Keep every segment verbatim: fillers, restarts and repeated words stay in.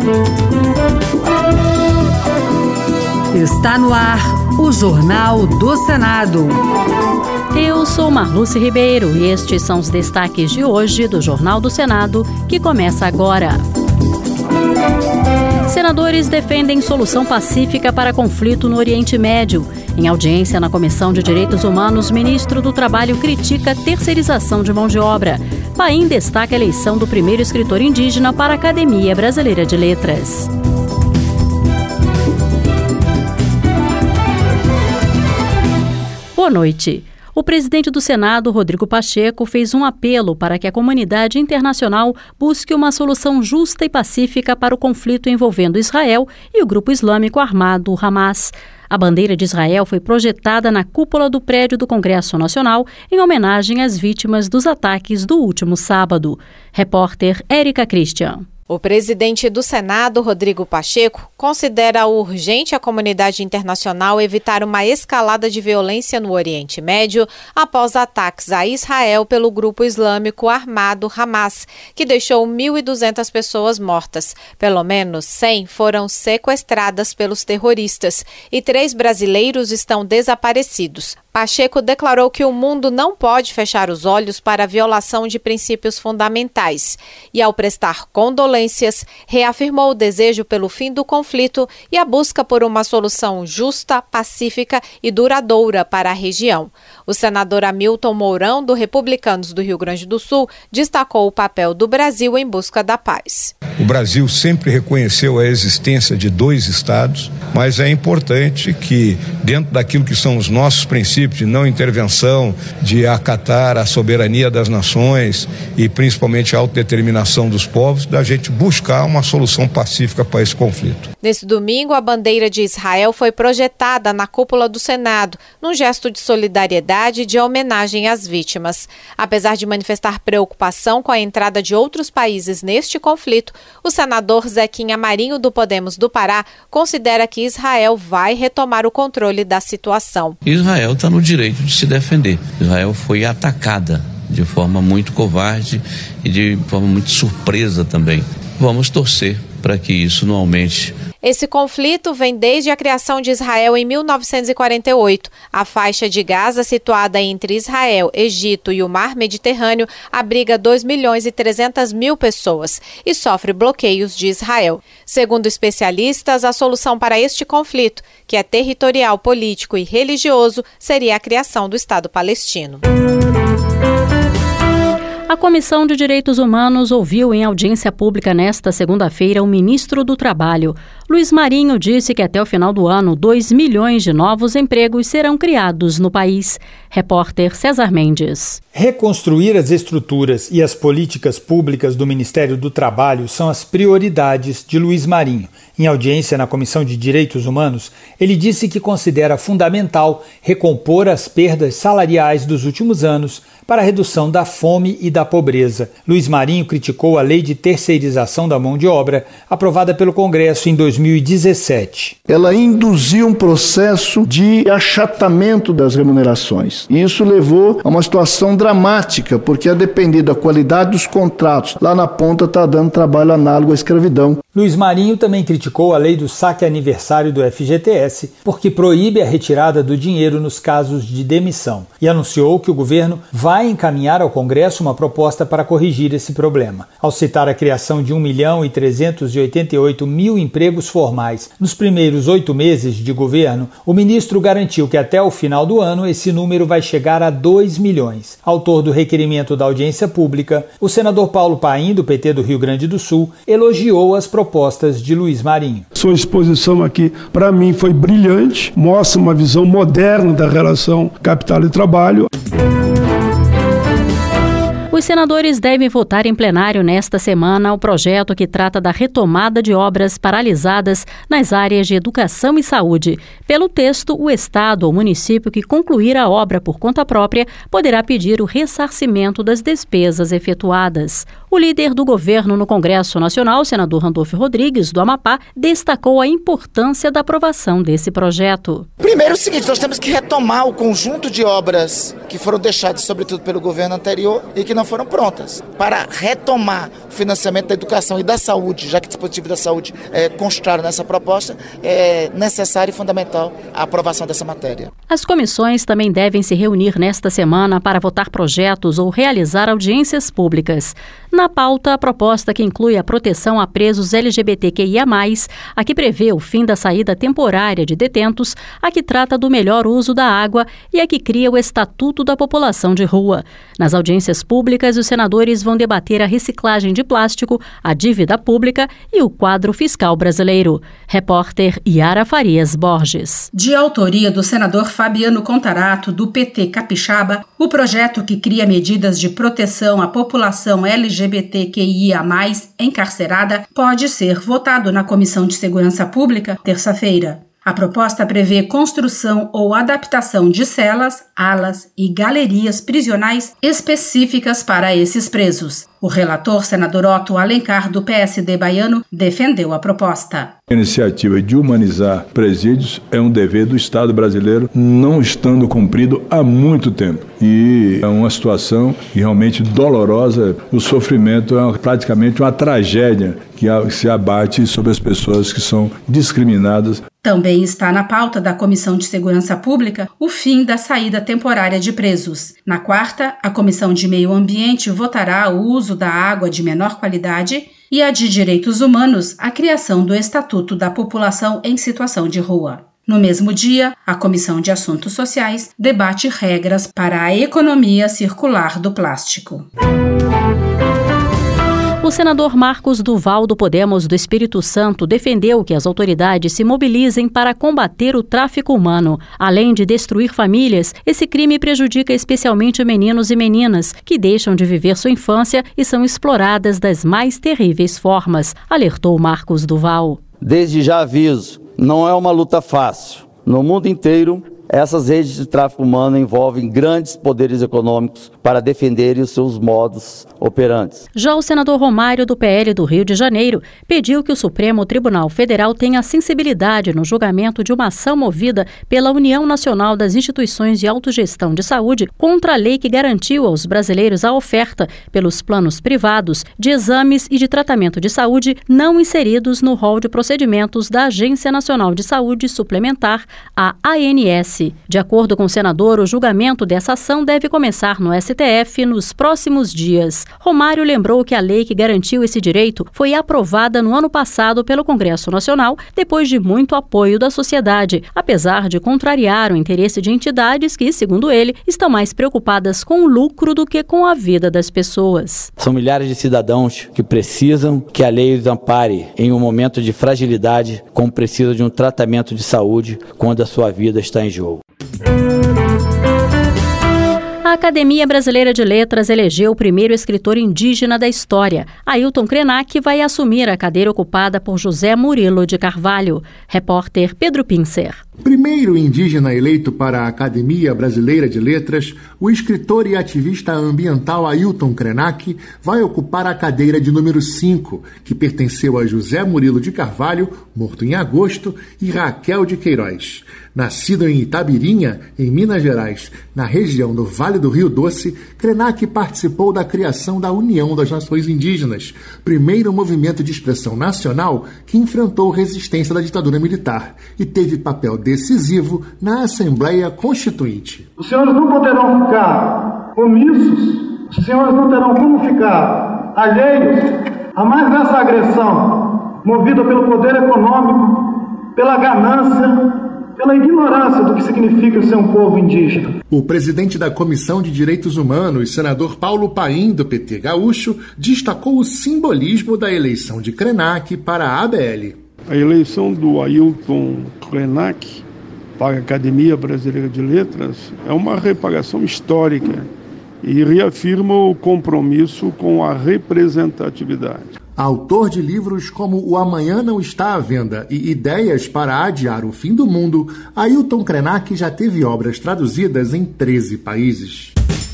Está no ar o Jornal do Senado. Eu sou Marluce Ribeiro e estes são os destaques de hoje do Jornal do Senado, que começa agora. Senadores defendem solução pacífica para conflito no Oriente Médio. Em audiência na Comissão de Direitos Humanos, o ministro do Trabalho critica terceirização de mão de obra. Paim destaca a eleição do primeiro escritor indígena para a Academia Brasileira de Letras. Boa noite. O presidente do Senado, Rodrigo Pacheco, fez um apelo para que a comunidade internacional busque uma solução justa e pacífica para o conflito envolvendo Israel e o grupo islâmico armado Hamas. A bandeira de Israel foi projetada na cúpula do prédio do Congresso Nacional em homenagem às vítimas dos ataques do último sábado. Repórter Érica Christian. O presidente do Senado, Rodrigo Pacheco, considera urgente a comunidade internacional evitar uma escalada de violência no Oriente Médio após ataques a Israel pelo grupo islâmico armado Hamas, que deixou mil e duzentas pessoas mortas. Pelo menos cem foram sequestradas pelos terroristas e três brasileiros estão desaparecidos. Pacheco declarou que o mundo não pode fechar os olhos para a violação de princípios fundamentais e, ao prestar condolências, reafirmou o desejo pelo fim do conflito e a busca por uma solução justa, pacífica e duradoura para a região. O senador Hamilton Mourão, do Republicanos do Rio Grande do Sul, destacou o papel do Brasil em busca da paz. O Brasil sempre reconheceu a existência de dois estados, mas é importante que, dentro daquilo que são os nossos princípios, de não intervenção, de acatar a soberania das nações e principalmente a autodeterminação dos povos, da gente buscar uma solução pacífica para esse conflito. Nesse domingo, a bandeira de Israel foi projetada na cúpula do Senado, num gesto de solidariedade e de homenagem às vítimas. Apesar de manifestar preocupação com a entrada de outros países neste conflito, o senador Zequinha Marinho, do Podemos do Pará, considera que Israel vai retomar o controle da situação. Israel está no direito de se defender. Israel foi atacada de forma muito covarde e de forma muito surpresa também. Vamos torcer para que isso não aumente. Esse conflito vem desde a criação de Israel em mil novecentos e quarenta e oito. A faixa de Gaza, situada entre Israel, Egito e o Mar Mediterrâneo, abriga dois milhões e trezentas mil pessoas e sofre bloqueios de Israel. Segundo especialistas, a solução para este conflito, que é territorial, político e religioso, seria a criação do Estado palestino. A Comissão de Direitos Humanos ouviu em audiência pública nesta segunda-feira o ministro do Trabalho. Luiz Marinho disse que até o final do ano, dois milhões de novos empregos serão criados no país. Repórter César Mendes. Reconstruir as estruturas e as políticas públicas do Ministério do Trabalho são as prioridades de Luiz Marinho. Em audiência na Comissão de Direitos Humanos, ele disse que considera fundamental recompor as perdas salariais dos últimos anos para a redução da fome e da pobreza. Luiz Marinho criticou a lei de terceirização da mão de obra, aprovada pelo Congresso em dois mil e dezessete. Ela induziu um processo de achatamento das remunerações. E isso levou a uma situação dramática, porque a depender da qualidade dos contratos, lá na ponta está dando trabalho análogo à escravidão. Luiz Marinho também criticou a lei do saque aniversário do F G T S, porque proíbe a retirada do dinheiro nos casos de demissão, e anunciou que o governo vai encaminhar ao Congresso uma proposta para corrigir esse problema. Ao citar a criação de um milhão e trezentos e oitenta e oito mil empregos formais nos primeiros oito meses de governo, o ministro garantiu que até o final do ano esse número vai chegar a dois milhões. Autor do requerimento da audiência pública, o senador Paulo Paim, do P T do Rio Grande do Sul, elogiou as propostas propostas de Luiz Marinho. Sua exposição aqui, para mim, foi brilhante, mostra uma visão moderna da relação capital e trabalho. Os senadores devem votar em plenário nesta semana o projeto que trata da retomada de obras paralisadas nas áreas de educação e saúde. Pelo texto, o Estado ou município que concluir a obra por conta própria poderá pedir o ressarcimento das despesas efetuadas. O líder do governo no Congresso Nacional, senador Randolfo Rodrigues, do Amapá, destacou a importância da aprovação desse projeto. Primeiro é o seguinte, nós temos que retomar o conjunto de obras que foram deixadas, sobretudo pelo governo anterior, e que não não foram prontas. Para retomar o financiamento da educação e da saúde, já que o dispositivo da saúde é constado nessa proposta, é necessário e fundamental a aprovação dessa matéria. As comissões também devem se reunir nesta semana para votar projetos ou realizar audiências públicas. Na pauta, a proposta que inclui a proteção a presos L G B T Q I A mais, a que prevê o fim da saída temporária de detentos, a que trata do melhor uso da água e a que cria o Estatuto da População de Rua. Nas audiências públicas, os senadores vão debater a reciclagem de plástico, a dívida pública e o quadro fiscal brasileiro. Repórter Yara Farias Borges. De autoria do senador Fabiano Contarato, do P T Capixaba, o projeto que cria medidas de proteção à população L G B T Q I A mais, encarcerada, pode ser votado na Comissão de Segurança Pública terça-feira. A proposta prevê construção ou adaptação de celas, alas e galerias prisionais específicas para esses presos. O relator, senador Otto Alencar, do P S D baiano, defendeu a proposta. A iniciativa de humanizar presídios é um dever do Estado brasileiro, não estando cumprido há muito tempo. E é uma situação realmente dolorosa. O sofrimento é praticamente uma tragédia que se abate sobre as pessoas que são discriminadas. Também está na pauta da Comissão de Segurança Pública o fim da saída temporária de presos. Na quarta, a Comissão de Meio Ambiente votará o uso da água de menor qualidade e a de Direitos Humanos a criação do Estatuto da População em Situação de Rua. No mesmo dia, a Comissão de Assuntos Sociais debate regras para a economia circular do plástico. O senador Marcos Duval, do Podemos do Espírito Santo, defendeu que as autoridades se mobilizem para combater o tráfico humano. Além de destruir famílias, esse crime prejudica especialmente meninos e meninas, que deixam de viver sua infância e são exploradas das mais terríveis formas, alertou Marcos Duval. Desde já aviso, não é uma luta fácil. No mundo inteiro, essas redes de tráfico humano envolvem grandes poderes econômicos para defenderem os seus modos operantes. Já o senador Romário, do P L do Rio de Janeiro, pediu que o Supremo Tribunal Federal tenha sensibilidade no julgamento de uma ação movida pela União Nacional das Instituições de Autogestão de Saúde contra a lei que garantiu aos brasileiros a oferta pelos planos privados de exames e de tratamento de saúde não inseridos no rol de procedimentos da Agência Nacional de Saúde Suplementar, a A N S. De acordo com o senador, o julgamento dessa ação deve começar no S T F nos próximos dias. Romário lembrou que a lei que garantiu esse direito foi aprovada no ano passado pelo Congresso Nacional, depois de muito apoio da sociedade, apesar de contrariar o interesse de entidades que, segundo ele, estão mais preocupadas com o lucro do que com a vida das pessoas. São milhares de cidadãos que precisam que a lei os ampare em um momento de fragilidade, como precisa de um tratamento de saúde quando a sua vida está em jogo. A Academia Brasileira de Letras elegeu o primeiro escritor indígena da história. Ailton Krenak vai assumir a cadeira ocupada por José Murilo de Carvalho. Repórter Pedro Pincer. Primeiro indígena eleito para a Academia Brasileira de Letras, o escritor e ativista ambiental Ailton Krenak vai ocupar a cadeira de número cinco, que pertenceu a José Murilo de Carvalho, morto em agosto, e Raquel de Queiroz. Nascido em Itabirinha, em Minas Gerais, na região do Vale do Rio Doce, Krenak participou da criação da União das Nações Indígenas, primeiro movimento de expressão nacional que enfrentou resistência da ditadura militar e teve papel decisivo na Assembleia Constituinte. Os senhores não poderão ficar omissos, os senhores não terão como ficar alheios a mais essa agressão movida pelo poder econômico, pela ganância, pela ignorância do que significa ser um povo indígena. O presidente da Comissão de Direitos Humanos, senador Paulo Paim, do P T Gaúcho, destacou o simbolismo da eleição de Krenak para a A B L. A eleição do Ailton Krenak para a Academia Brasileira de Letras é uma reparação histórica e reafirma o compromisso com a representatividade. Autor de livros como O Amanhã Não Está à Venda e Ideias para Adiar o Fim do Mundo, Ailton Krenak já teve obras traduzidas em treze países.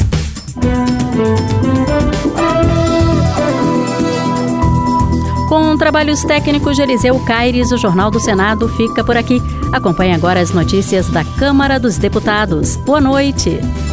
Com trabalhos técnicos de Eliseu Caires, o Jornal do Senado fica por aqui. Acompanhe agora as notícias da Câmara dos Deputados. Boa noite.